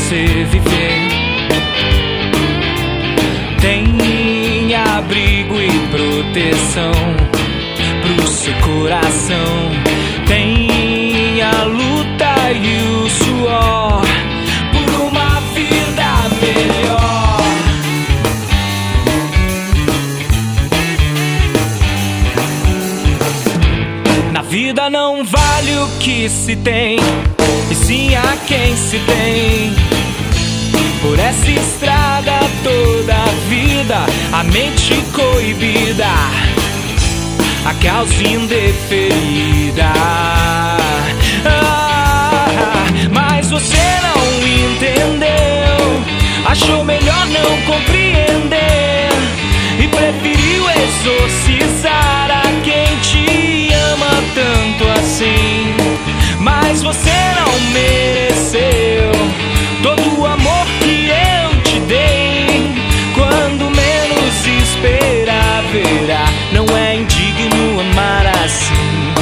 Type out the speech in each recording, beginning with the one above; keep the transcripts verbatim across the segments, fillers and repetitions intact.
você viver. Tem abrigo e proteção pro seu coração. Tem a luta e o suor por uma vida melhor. Na vida não vale o que se tem, e sim a quem se tem. Por essa estrada toda a vida, a mente coibida, a causa indeferida. Ah, mas você não entendeu, achou melhor não compreender e preferiu exorcizar a quem te ama tanto assim. Mas você não mereceu todo o amor que eu te dei. Quando menos esperar, verá, não é indigno amar assim.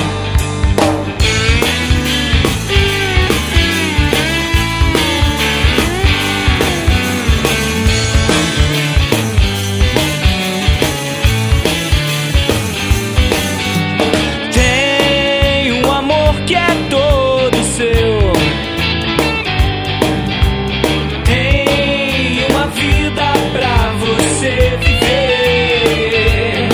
Tem um amor que é todo seu. Tem uma vida pra você viver.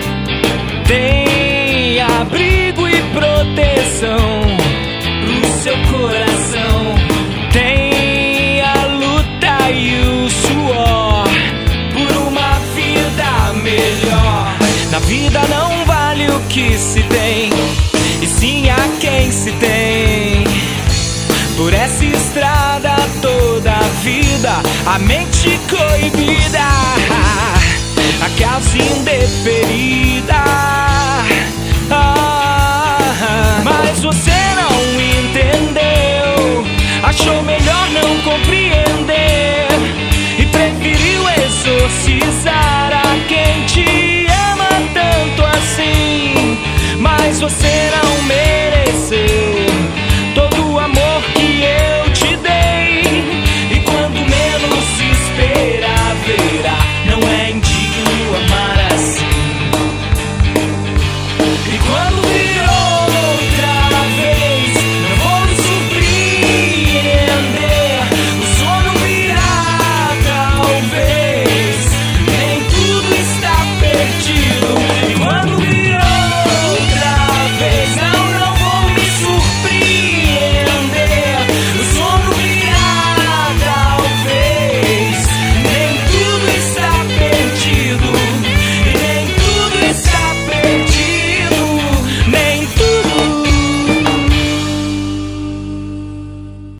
Tem abrigo e proteção pro seu coração. Tem a luta e o suor por uma vida melhor. Na vida não vale o que se tem, e sim a quem se tem. Por essa estrada toda a vida, a mente coibida, a causa indeferida. Ah, mas você não entendeu, achou melhor não compreender e preferiu exorcizar a quem te ama tanto assim. Mas você não mereceu